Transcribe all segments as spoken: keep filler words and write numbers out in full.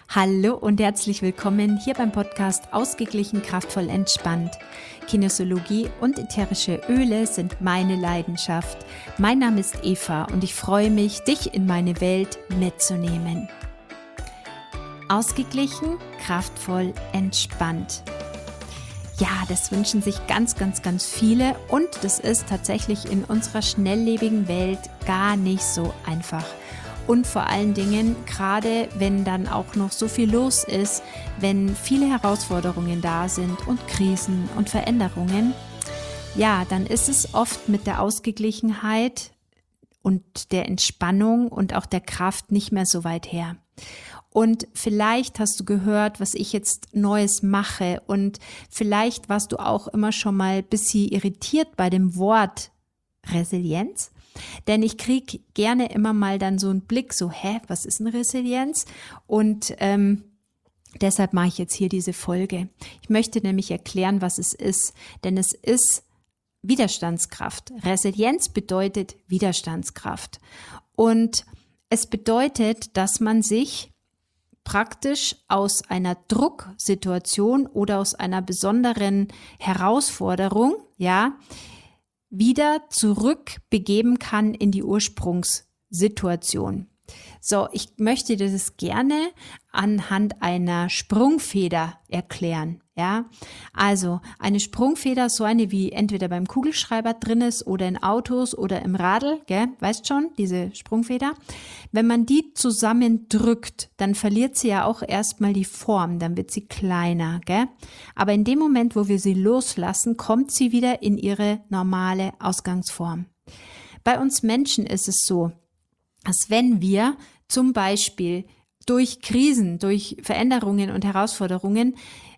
Hallo und herzlich willkommen hier beim Podcast Ausgeglichen, kraftvoll, entspannt. Kinesiologie und ätherische Öle sind meine Leidenschaft. Mein Name ist Eva und ich freue mich, dich in meine Welt mitzunehmen. Ausgeglichen, kraftvoll, entspannt. Ja, das wünschen sich ganz, ganz, ganz viele und das ist tatsächlich in unserer schnelllebigen Welt gar nicht so einfach. Und vor allen Dingen, gerade wenn dann auch noch so viel los ist, wenn viele Herausforderungen da sind und Krisen und Veränderungen, ja, dann ist es oft mit der Ausgeglichenheit und der Entspannung und auch der Kraft nicht mehr so weit her. Und vielleicht hast du gehört, was ich jetzt Neues mache und vielleicht warst du auch immer schon mal ein bisschen irritiert bei dem Wort Resilienz. Denn ich kriege gerne immer mal dann so einen Blick, so, hä, was ist eine Resilienz? Und ähm, deshalb mache ich jetzt hier diese Folge. Ich möchte nämlich erklären, was es ist, denn es ist Widerstandskraft. Resilienz bedeutet Widerstandskraft. Und es bedeutet, dass man sich praktisch aus einer Drucksituation oder aus einer besonderen Herausforderung, ja, wieder zurückbegeben kann in die Ursprungssituation. So, ich möchte das gerne anhand einer Sprungfeder erklären. Ja, also eine Sprungfeder, so eine wie entweder beim Kugelschreiber drin ist oder in Autos oder im Radl, gell? Weißt schon, diese Sprungfeder. Wenn man die zusammendrückt, dann verliert sie ja auch erstmal die Form, dann wird sie kleiner, gell? Aber in dem Moment, wo wir sie loslassen, kommt sie wieder in ihre normale Ausgangsform. Bei uns Menschen ist es so, dass wenn wir zum Beispiel durch Krisen, durch Veränderungen und Herausforderungen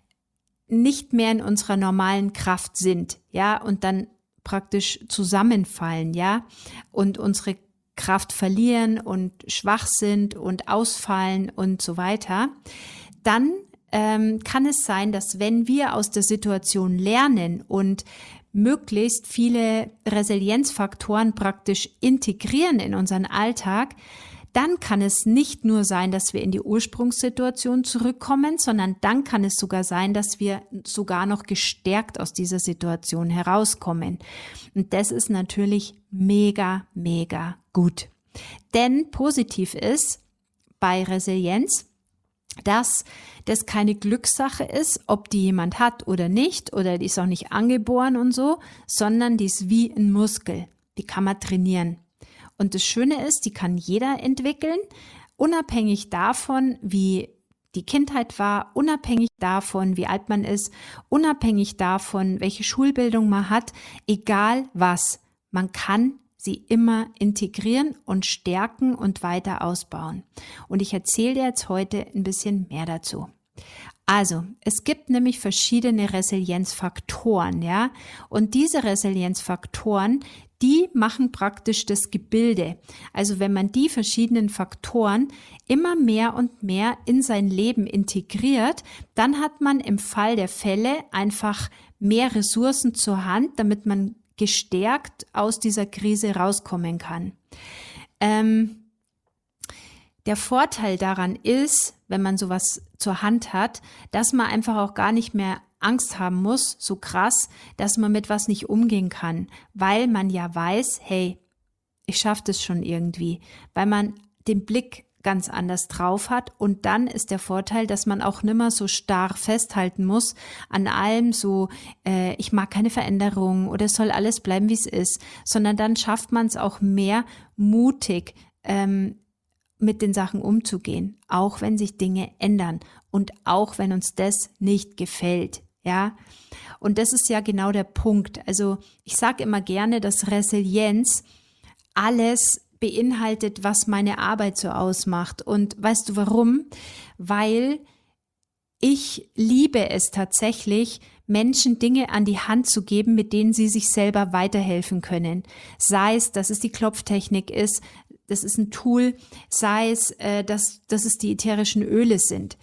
nicht mehr in unserer normalen Kraft sind, ja, und dann praktisch zusammenfallen, ja, und unsere Kraft verlieren und schwach sind und ausfallen und so weiter, dann ähm, kann es sein, dass wenn wir aus der Situation lernen und möglichst viele Resilienzfaktoren praktisch integrieren in unseren Alltag, dann kann es nicht nur sein, dass wir in die Ursprungssituation zurückkommen, sondern dann kann es sogar sein, dass wir sogar noch gestärkt aus dieser Situation herauskommen. Und das ist natürlich mega, mega gut. Denn positiv ist bei Resilienz, dass das keine Glückssache ist, ob die jemand hat oder nicht, oder die ist auch nicht angeboren und so, sondern die ist wie ein Muskel. Die kann man trainieren. Und das Schöne ist, die kann jeder entwickeln, unabhängig davon, wie die Kindheit war, unabhängig davon, wie alt man ist, unabhängig davon, welche Schulbildung man hat, egal was. Man kann sie immer integrieren und stärken und weiter ausbauen. Und ich erzähle dir jetzt heute ein bisschen mehr dazu. Also, es gibt nämlich verschiedene Resilienzfaktoren, ja, und diese Resilienzfaktoren, die machen praktisch das Gebilde. Also, wenn man die verschiedenen Faktoren immer mehr und mehr in sein Leben integriert, dann hat man im Fall der Fälle einfach mehr Ressourcen zur Hand, damit man gestärkt aus dieser Krise rauskommen kann. Ähm, Der Vorteil daran ist, wenn man sowas zur Hand hat, dass man einfach auch gar nicht mehr Angst haben muss, so krass, dass man mit was nicht umgehen kann, weil man ja weiß, hey, ich schaffe das schon irgendwie, weil man den Blick ganz anders drauf hat und dann ist der Vorteil, dass man auch nimmer so starr festhalten muss an allem so, äh, ich mag keine Veränderung oder es soll alles bleiben, wie es ist, sondern dann schafft man es auch mehr mutig, ähm, mit den Sachen umzugehen, auch wenn sich Dinge ändern und auch wenn uns das nicht gefällt, ja. Und das ist ja genau der Punkt. Also ich sage immer gerne, dass Resilienz alles beinhaltet, was meine Arbeit so ausmacht. Und weißt du warum? Weil ich liebe es tatsächlich, Menschen Dinge an die Hand zu geben, mit denen sie sich selber weiterhelfen können. Sei es, dass es die Klopftechnik ist, das ist ein Tool, sei es, äh, dass, dass es die ätherischen Öle sind.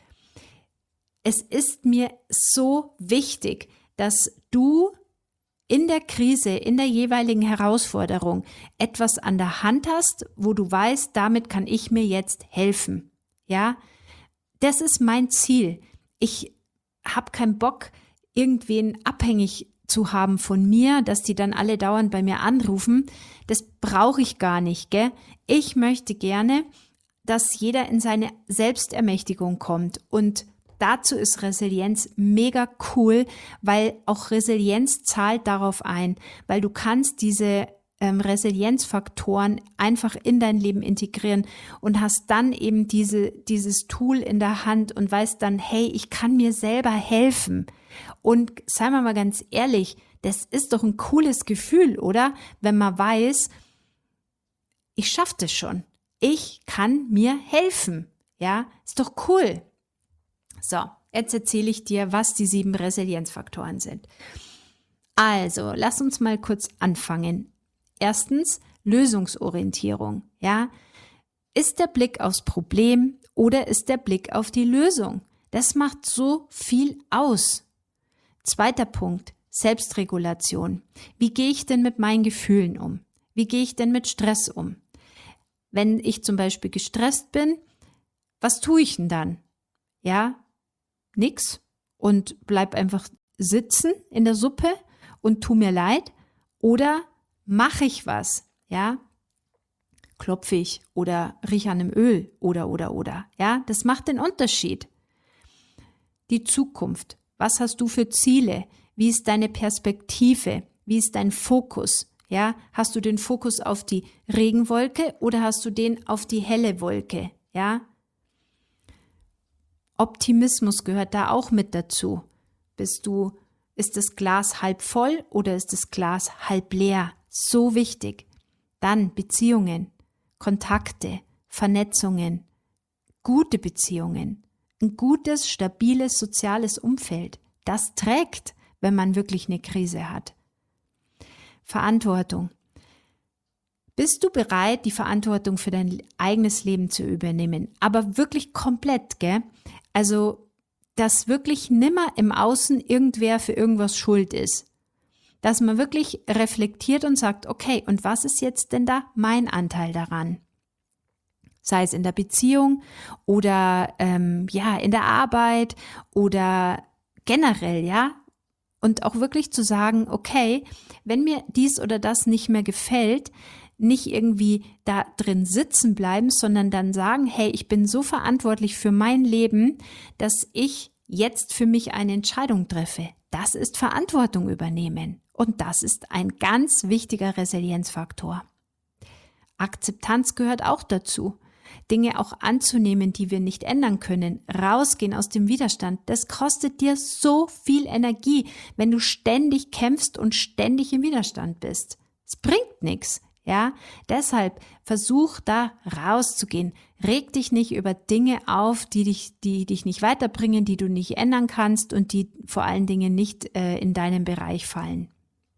Es ist mir so wichtig, dass du in der Krise, in der jeweiligen Herausforderung etwas an der Hand hast, wo du weißt, damit kann ich mir jetzt helfen. Ja, das ist mein Ziel. Ich habe keinen Bock, irgendwen abhängig zu haben von mir, dass die dann alle dauernd bei mir anrufen. Das brauche ich gar nicht, gell? Ich möchte gerne, dass jeder in seine Selbstermächtigung kommt. Und dazu ist Resilienz mega cool, weil auch Resilienz zahlt darauf ein, weil du kannst diese ähm, Resilienzfaktoren einfach in dein Leben integrieren und hast dann eben diese, dieses Tool in der Hand und weißt dann, hey, ich kann mir selber helfen. Und seien wir mal ganz ehrlich, das ist doch ein cooles Gefühl, oder? Wenn man weiß, ich schaffe das schon. Ich kann mir helfen. Ja, ist doch cool. So, jetzt erzähle ich dir, was die sieben Resilienzfaktoren sind. Also, lass uns mal kurz anfangen. Erstens, Lösungsorientierung. Ja, ist der Blick aufs Problem oder ist der Blick auf die Lösung? Das macht so viel aus. Zweiter Punkt, Selbstregulation. Wie gehe ich denn mit meinen Gefühlen um? Wie gehe ich denn mit Stress um? Wenn ich zum Beispiel gestresst bin, was tue ich denn dann? Ja, nix und bleib einfach sitzen in der Suppe und tu mir leid oder mache ich was? Ja, klopfe ich oder rieche an einem Öl oder, oder, oder. Ja, das macht den Unterschied. Die Zukunft. Was hast du für Ziele? Wie ist deine Perspektive? Wie ist dein Fokus? Ja, hast du den Fokus auf die Regenwolke oder hast du den auf die helle Wolke? Ja, Optimismus gehört da auch mit dazu. Bist du, ist das Glas halb voll oder ist das Glas halb leer? So wichtig. Dann Beziehungen, Kontakte, Vernetzungen, gute Beziehungen, ein gutes, stabiles, soziales Umfeld. Das trägt, wenn man wirklich eine Krise hat. Verantwortung. Bist du bereit, die Verantwortung für dein eigenes Leben zu übernehmen? Aber wirklich komplett, gell? Also, dass wirklich nimmer im Außen irgendwer für irgendwas schuld ist. Dass man wirklich reflektiert und sagt, okay, und was ist jetzt denn da mein Anteil daran? Sei es in der Beziehung oder ähm, ja in der Arbeit oder generell, ja. Und auch wirklich zu sagen, okay, wenn mir dies oder das nicht mehr gefällt, nicht irgendwie da drin sitzen bleiben, sondern dann sagen, hey, ich bin so verantwortlich für mein Leben, dass ich jetzt für mich eine Entscheidung treffe. Das ist Verantwortung übernehmen. Und das ist ein ganz wichtiger Resilienzfaktor. Akzeptanz gehört auch dazu. Dinge auch anzunehmen, die wir nicht ändern können, rausgehen aus dem Widerstand, das kostet dir so viel Energie, wenn du ständig kämpfst und ständig im Widerstand bist. Es bringt nichts, ja? Deshalb versuch da rauszugehen. Reg dich nicht über Dinge auf, die dich, die dich nicht weiterbringen, die du nicht ändern kannst und die vor allen Dingen nicht äh, in deinen Bereich fallen.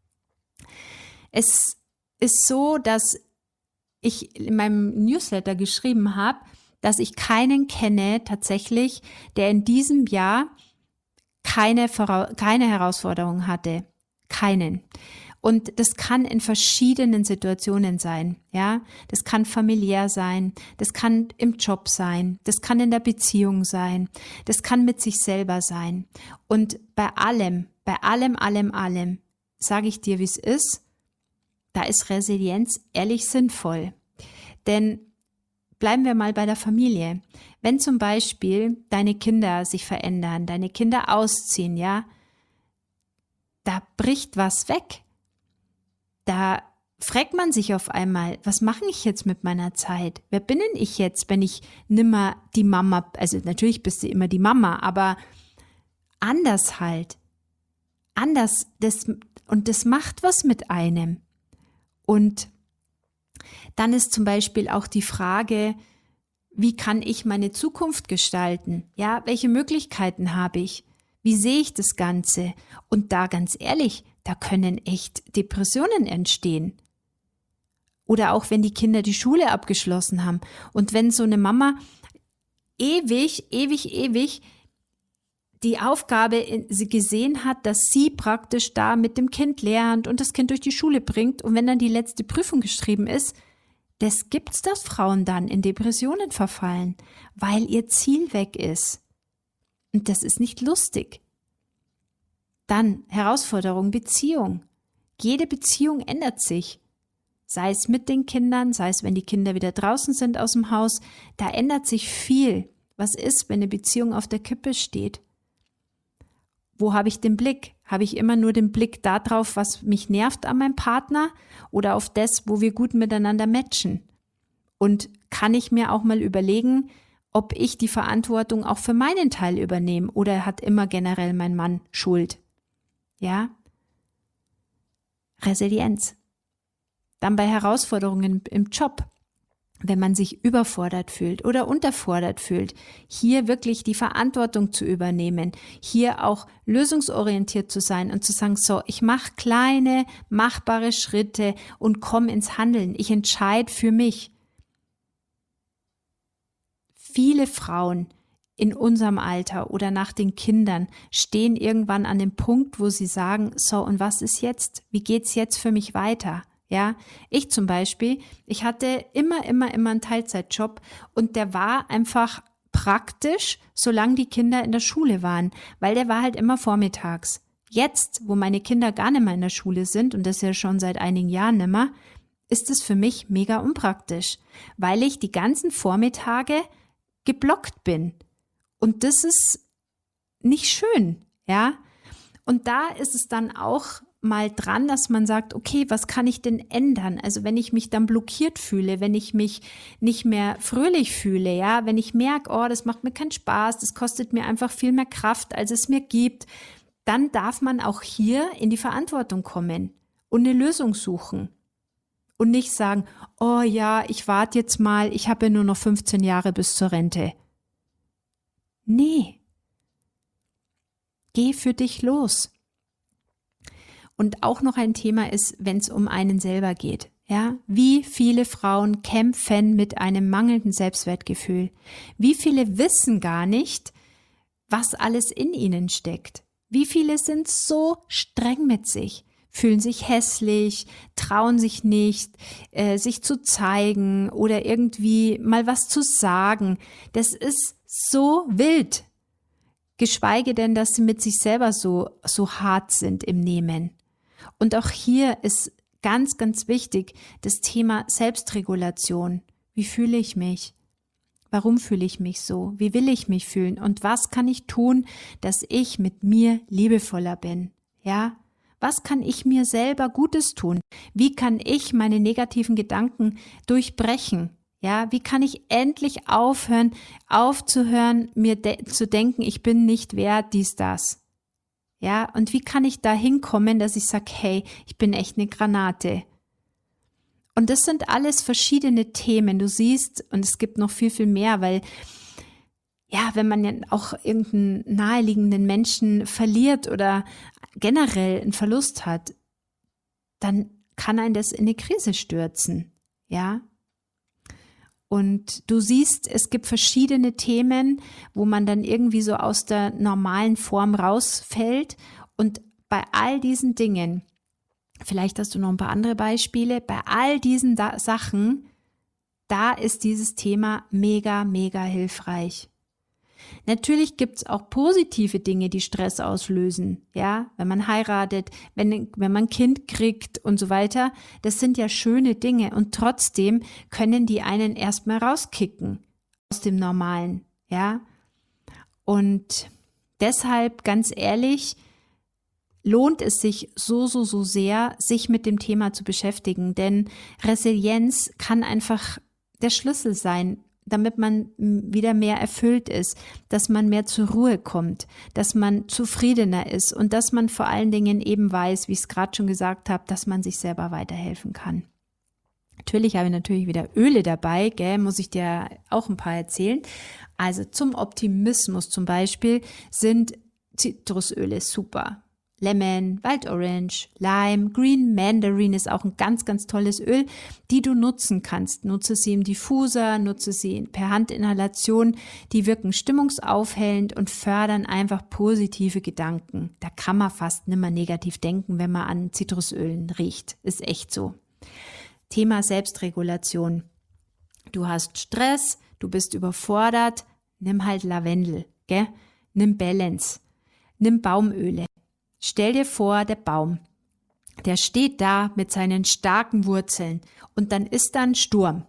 Es ist so, dass ich in meinem Newsletter geschrieben habe, dass ich keinen kenne tatsächlich, der in diesem Jahr keine, keine Herausforderung hatte. Keinen. Und das kann in verschiedenen Situationen sein. Ja, das kann familiär sein, das kann im Job sein, das kann in der Beziehung sein, das kann mit sich selber sein. Und bei allem, bei allem, allem, allem, sage ich dir, wie es ist, da ist Resilienz ehrlich sinnvoll. Denn bleiben wir mal bei der Familie. Wenn zum Beispiel deine Kinder sich verändern, deine Kinder ausziehen, ja, da bricht was weg. Da fragt man sich auf einmal, was mache ich jetzt mit meiner Zeit? Wer bin denn ich jetzt, wenn ich nimmer die Mama, also natürlich bist du immer die Mama, aber anders halt. Anders, das, und das macht was mit einem. Und dann ist zum Beispiel auch die Frage, wie kann ich meine Zukunft gestalten? Ja, welche Möglichkeiten habe ich? Wie sehe ich das Ganze? Und da ganz ehrlich, da können echt Depressionen entstehen. Oder auch wenn die Kinder die Schule abgeschlossen haben und wenn so eine Mama ewig, ewig, ewig die Aufgabe gesehen hat, dass sie praktisch da mit dem Kind lernt und das Kind durch die Schule bringt und wenn dann die letzte Prüfung geschrieben ist, das gibt's, dass Frauen dann in Depressionen verfallen, weil ihr Ziel weg ist. Und das ist nicht lustig. Dann Herausforderung, Beziehung. Jede Beziehung ändert sich. Sei es mit den Kindern, sei es, wenn die Kinder wieder draußen sind aus dem Haus. Da ändert sich viel. Was ist, wenn eine Beziehung auf der Kippe steht? Wo habe ich den Blick? Habe ich immer nur den Blick darauf, was mich nervt an meinem Partner oder auf das, wo wir gut miteinander matchen? Und kann ich mir auch mal überlegen, ob ich die Verantwortung auch für meinen Teil übernehme oder hat immer generell mein Mann Schuld? Ja? Resilienz. Dann bei Herausforderungen im Job, wenn man sich überfordert fühlt oder unterfordert fühlt, hier wirklich die Verantwortung zu übernehmen, hier auch lösungsorientiert zu sein und zu sagen, so, ich mache kleine, machbare Schritte und komme ins Handeln. Ich entscheide für mich. Viele Frauen in unserem Alter oder nach den Kindern stehen irgendwann an dem Punkt, wo sie sagen, so, und was ist jetzt? Wie geht's jetzt für mich weiter? Ja, ich zum Beispiel, ich hatte immer, immer, immer einen Teilzeitjob und der war einfach praktisch, solange die Kinder in der Schule waren, weil der war halt immer vormittags. Jetzt, wo meine Kinder gar nicht mehr in der Schule sind und das ja schon seit einigen Jahren nicht mehr, ist es für mich mega unpraktisch, weil ich die ganzen Vormittage geblockt bin. Und das ist nicht schön, ja. Und da ist es dann auch mal dran, dass man sagt, okay, was kann ich denn ändern? Also wenn ich mich dann blockiert fühle, wenn ich mich nicht mehr fröhlich fühle, ja, wenn ich merke, oh, das macht mir keinen Spaß, das kostet mir einfach viel mehr Kraft, als es mir gibt, dann darf man auch hier in die Verantwortung kommen und eine Lösung suchen. Und nicht sagen, oh ja, ich warte jetzt mal, ich habe ja nur noch fünfzehn Jahre bis zur Rente. Nee. Geh für dich los. Und auch noch ein Thema ist, wenn es um einen selber geht. Ja, wie viele Frauen kämpfen mit einem mangelnden Selbstwertgefühl? Wie viele wissen gar nicht, was alles in ihnen steckt? Wie viele sind so streng mit sich, fühlen sich hässlich, trauen sich nicht, äh, sich zu zeigen oder irgendwie mal was zu sagen? Das ist so wild. Geschweige denn, dass sie mit sich selber so, so hart sind im Nehmen. Und auch hier ist ganz, ganz wichtig das Thema Selbstregulation. Wie fühle ich mich? Warum fühle ich mich so? Wie will ich mich fühlen? Und was kann ich tun, dass ich mit mir liebevoller bin? Ja? Was kann ich mir selber Gutes tun? Wie kann ich meine negativen Gedanken durchbrechen? Ja? Wie kann ich endlich aufhören, aufzuhören, mir de- zu denken, ich bin nicht wert, dies, das? Ja, und wie kann ich da hinkommen, dass ich sage, hey, ich bin echt eine Granate. Und das sind alles verschiedene Themen. Du siehst, und es gibt noch viel, viel mehr, weil, ja, wenn man ja auch irgendeinen naheliegenden Menschen verliert oder generell einen Verlust hat, dann kann einen das in eine Krise stürzen. Ja. Und du siehst, es gibt verschiedene Themen, wo man dann irgendwie so aus der normalen Form rausfällt. Und bei all diesen Dingen, vielleicht hast du noch ein paar andere Beispiele, bei all diesen da- Sachen, da ist dieses Thema mega, mega hilfreich. Natürlich gibt es auch positive Dinge, die Stress auslösen, ja, wenn man heiratet, wenn, wenn man ein Kind kriegt und so weiter. Das sind ja schöne Dinge und trotzdem können die einen erstmal rauskicken aus dem Normalen, ja. Und deshalb, ganz ehrlich, lohnt es sich so, so, so sehr, sich mit dem Thema zu beschäftigen, denn Resilienz kann einfach der Schlüssel sein, damit man wieder mehr erfüllt ist, dass man mehr zur Ruhe kommt, dass man zufriedener ist und dass man vor allen Dingen eben weiß, wie ich es gerade schon gesagt habe, dass man sich selber weiterhelfen kann. Natürlich habe ich natürlich wieder Öle dabei, gell, muss ich dir auch ein paar erzählen. Also zum Optimismus zum Beispiel sind Zitrusöle super. Lemon, Wild Orange, Lime, Green Mandarin ist auch ein ganz, ganz tolles Öl, die du nutzen kannst. Nutze sie im Diffuser, nutze sie per Handinhalation. Die wirken stimmungsaufhellend und fördern einfach positive Gedanken. Da kann man fast nicht mehr negativ denken, wenn man an Zitrusölen riecht. Ist echt so. Thema Selbstregulation. du hast Stress, du bist überfordert, nimm halt Lavendel, gell? Nimm Balance, nimm Baumöle. Stell dir vor, der Baum, der steht da mit seinen starken Wurzeln und dann ist da ein Sturm.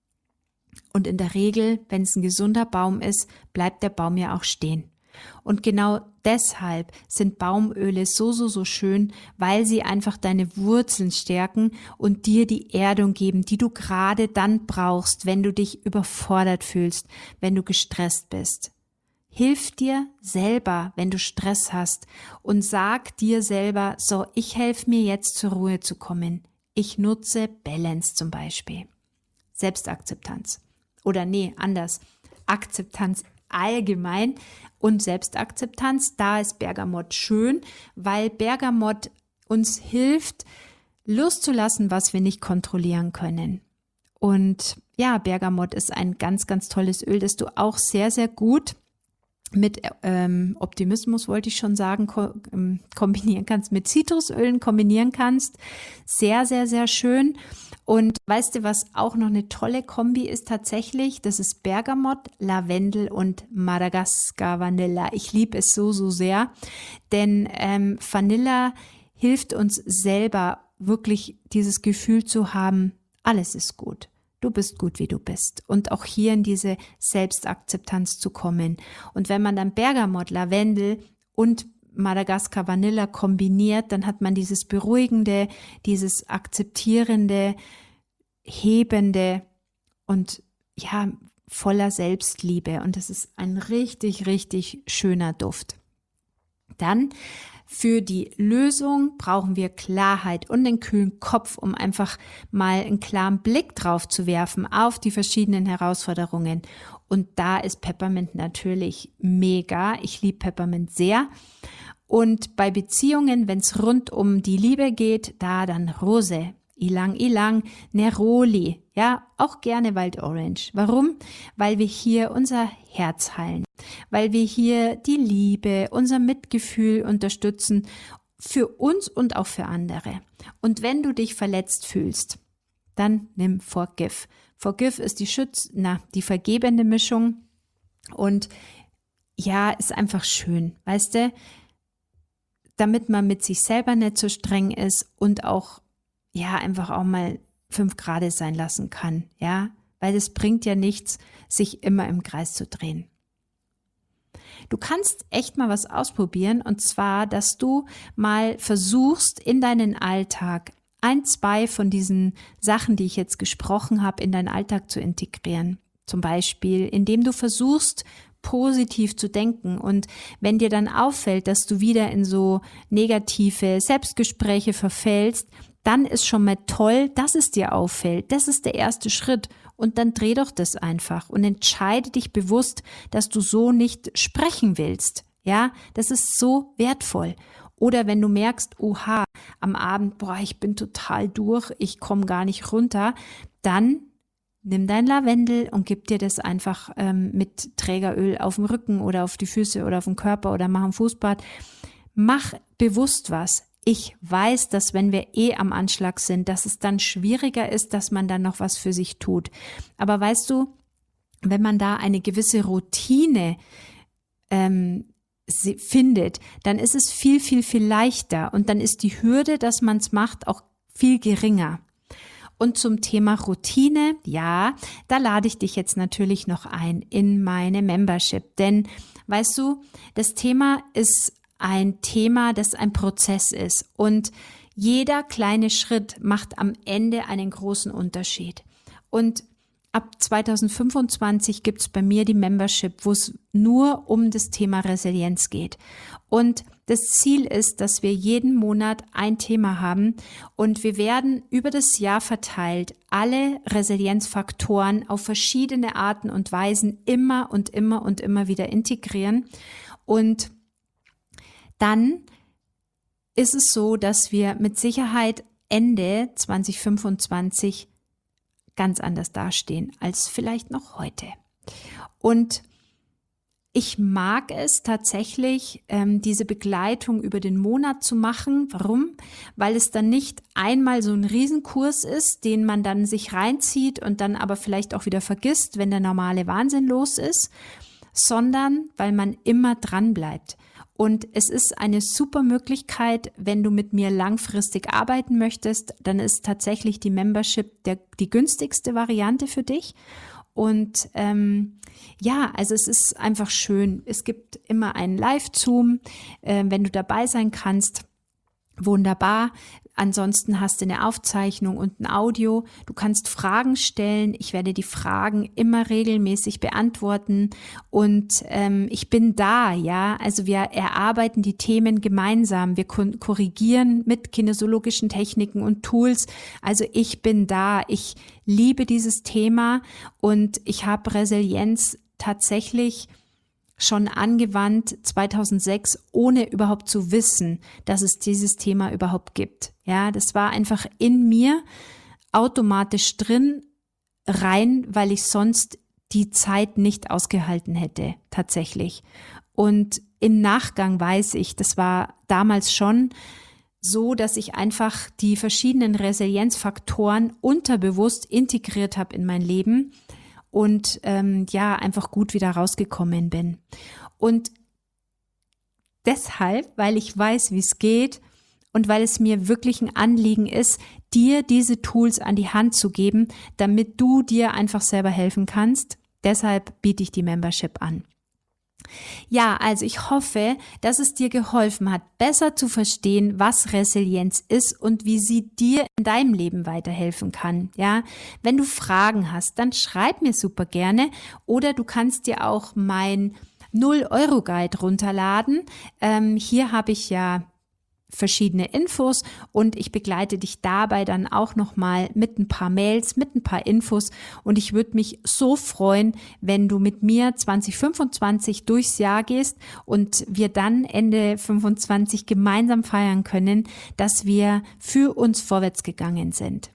Und in der Regel, wenn es ein gesunder Baum ist, bleibt der Baum ja auch stehen. Und genau deshalb sind Baumöle so, so, so schön, weil sie einfach deine Wurzeln stärken und dir die Erdung geben, die du gerade dann brauchst, wenn du dich überfordert fühlst, wenn du gestresst bist. Hilf dir selber, wenn du Stress hast und sag dir selber, so, ich helfe mir jetzt zur Ruhe zu kommen. Ich nutze Balance zum Beispiel. Selbstakzeptanz. Oder nee, anders. Akzeptanz allgemein und Selbstakzeptanz. Da ist Bergamott schön, weil Bergamott uns hilft, loszulassen, was wir nicht kontrollieren können. Und ja, Bergamott ist ein ganz, ganz tolles Öl, das du auch sehr, sehr gut mit ähm, Optimismus, wollte ich schon sagen, ko- ähm, kombinieren kannst, mit Zitrusölen kombinieren kannst. Sehr, sehr, sehr schön. Und weißt du, was auch noch eine tolle Kombi ist tatsächlich? Das ist Bergamott, Lavendel und Madagascar Vanilla. Ich liebe es so, so sehr, denn ähm, Vanilla hilft uns selber wirklich dieses Gefühl zu haben, alles ist gut. Du bist gut, wie du bist. Und auch hier in diese Selbstakzeptanz zu kommen. Und wenn man dann Bergamott, Lavendel und Madagascar Vanilla kombiniert, dann hat man dieses Beruhigende, dieses Akzeptierende, Hebende und ja, voller Selbstliebe. Und das ist ein richtig, richtig schöner Duft. Dann für die Lösung brauchen wir Klarheit und einen kühlen Kopf, um einfach mal einen klaren Blick drauf zu werfen auf die verschiedenen Herausforderungen. Und da ist Peppermint natürlich mega. Ich liebe Peppermint sehr. Und bei Beziehungen, wenn es rund um die Liebe geht, da dann Rose, Ilang Ilang, Neroli, ja, auch gerne Wild Orange. Warum? Weil wir hier unser Herz heilen, weil wir hier die Liebe, unser Mitgefühl unterstützen für uns und auch für andere. Und wenn du dich verletzt fühlst, dann nimm Forgive. Forgive ist die Schütz, na, die vergebende Mischung und ja, ist einfach schön, weißt du, damit man mit sich selber nicht so streng ist und auch ja, einfach auch mal fünf Grad sein lassen kann, ja, weil es bringt ja nichts, sich immer im Kreis zu drehen. Du kannst echt mal was ausprobieren und zwar, dass du mal versuchst, in deinen Alltag ein, zwei von diesen Sachen, die ich jetzt gesprochen habe, in deinen Alltag zu integrieren. Zum Beispiel, indem du versuchst, positiv zu denken und wenn dir dann auffällt, dass du wieder in so negative Selbstgespräche verfällst, dann ist schon mal toll, dass es dir auffällt. Das ist der erste Schritt. Und dann dreh doch das einfach und entscheide dich bewusst, dass du so nicht sprechen willst. Ja, das ist so wertvoll. Oder wenn du merkst, oha, am Abend, boah, ich bin total durch, ich komme gar nicht runter, dann nimm dein Lavendel und gib dir das einfach ähm, mit Trägeröl auf dem Rücken oder auf die Füße oder auf den Körper oder mach ein Fußbad. Mach bewusst was. Ich weiß, dass wenn wir eh am Anschlag sind, dass es dann schwieriger ist, dass man dann noch was für sich tut. Aber weißt du, wenn man da eine gewisse Routine ähm, findet, dann ist es viel, viel, viel leichter und dann ist die Hürde, dass man es macht, auch viel geringer. Und zum Thema Routine, ja, da lade ich dich jetzt natürlich noch ein in meine Membership, denn weißt du, das Thema ist ein Thema, das ein Prozess ist und jeder kleine Schritt macht am Ende einen großen Unterschied. Und ab zwanzig fünfundzwanzig gibt es bei mir die Membership, wo es nur um das Thema Resilienz geht. Und das Ziel ist, dass wir jeden Monat ein Thema haben und wir werden über das Jahr verteilt alle Resilienzfaktoren auf verschiedene Arten und Weisen immer und immer und immer wieder integrieren. Und dann ist es so, dass wir mit Sicherheit Ende zwanzig fünfundzwanzig ganz anders dastehen als vielleicht noch heute. Und Ich mag es tatsächlich, ähm, diese Begleitung über den Monat zu machen. Warum? Weil es dann nicht einmal so ein Riesenkurs ist, den man dann sich reinzieht und dann aber vielleicht auch wieder vergisst, wenn der normale Wahnsinn los ist, sondern weil man immer dran bleibt. Und es ist eine super Möglichkeit, wenn du mit mir langfristig arbeiten möchtest, dann ist tatsächlich die Membership der, die günstigste Variante für dich. Und ähm, ja, also es ist einfach schön. Es gibt immer einen Live-Zoom, äh, wenn du dabei sein kannst. Wunderbar. Ansonsten hast du eine Aufzeichnung und ein Audio. Du kannst Fragen stellen. Ich werde die Fragen immer regelmäßig beantworten und ähm, ich bin da, ja. Also wir erarbeiten die Themen gemeinsam. Wir korrigieren mit kinesiologischen Techniken und Tools. Also ich bin da. Ich liebe dieses Thema und ich habe Resilienz tatsächlich schon angewandt zweitausendsechs, ohne überhaupt zu wissen, dass es dieses Thema überhaupt gibt. Ja, das war einfach in mir automatisch drin rein, weil ich sonst die Zeit nicht ausgehalten hätte, tatsächlich. Und im Nachgang weiß ich, das war damals schon so, dass ich einfach die verschiedenen Resilienzfaktoren unterbewusst integriert habe in mein Leben und ähm, ja, einfach gut wieder rausgekommen bin. Und deshalb, weil ich weiß, wie es geht und weil es mir wirklich ein Anliegen ist, dir diese Tools an die Hand zu geben, damit du dir einfach selber helfen kannst, deshalb biete ich die Membership an. Ja, also ich hoffe, dass es dir geholfen hat, besser zu verstehen, was Resilienz ist und wie sie dir in deinem Leben weiterhelfen kann. Ja, wenn du Fragen hast, dann schreib mir super gerne oder du kannst dir auch mein null Euro Guide runterladen. Ähm, hier habe ich ja verschiedene Infos und ich begleite dich dabei dann auch nochmal mit ein paar Mails, mit ein paar Infos und ich würde mich so freuen, wenn du mit mir zwanzig fünfundzwanzig durchs Jahr gehst und wir dann Ende fünfundzwanzig gemeinsam feiern können, dass wir für uns vorwärts gegangen sind.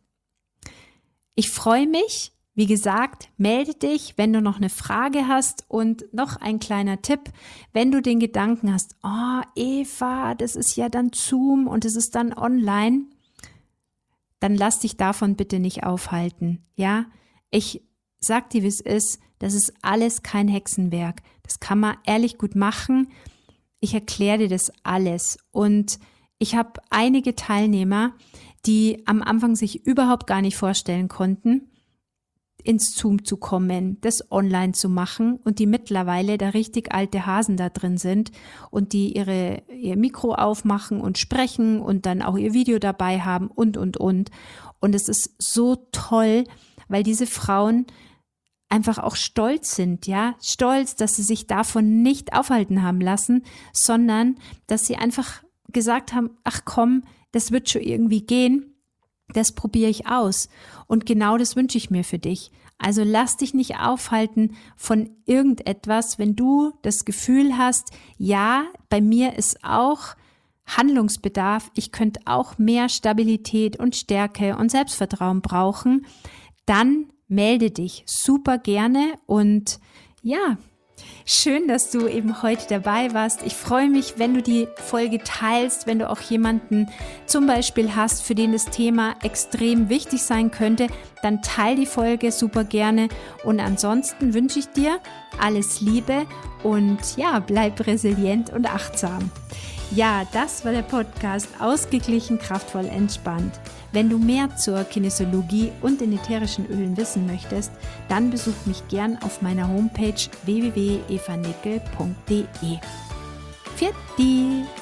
Ich freue mich. Wie gesagt, melde dich, wenn du noch eine Frage hast und noch ein kleiner Tipp, wenn du den Gedanken hast, oh Eva, das ist ja dann Zoom und es ist dann online, dann lass dich davon bitte nicht aufhalten, ja? Ich sag dir, wie es ist, das ist alles kein Hexenwerk, das kann man ehrlich gut machen, ich erkläre dir das alles und ich habe einige Teilnehmer, die am Anfang sich überhaupt gar nicht vorstellen konnten, ins Zoom zu kommen, das online zu machen und die mittlerweile da richtig alte Hasen da drin sind und die ihre, ihr Mikro aufmachen und sprechen und dann auch ihr Video dabei haben und, und, und. Und es ist so toll, weil diese Frauen einfach auch stolz sind, ja, stolz, dass sie sich davon nicht aufhalten haben lassen, sondern dass sie einfach gesagt haben, ach komm, das wird schon irgendwie gehen. Das probiere ich aus. Und genau das wünsche ich mir für dich. Also lass dich nicht aufhalten von irgendetwas, wenn du das Gefühl hast, ja, bei mir ist auch Handlungsbedarf, ich könnte auch mehr Stabilität und Stärke und Selbstvertrauen brauchen, dann melde dich super gerne und ja, schön, dass du eben heute dabei warst. Ich freue mich, wenn du die Folge teilst, wenn du auch jemanden zum Beispiel hast, für den das Thema extrem wichtig sein könnte, dann teil die Folge super gerne. Und ansonsten wünsche ich dir alles Liebe und ja, bleib resilient und achtsam. Ja, das war der Podcast Ausgeglichen, kraftvoll, entspannt. Wenn du mehr zur Kinesiologie und den ätherischen Ölen wissen möchtest, dann besuch mich gern auf meiner Homepage w w w punkt eva nickel punkt d e. Pfiat die!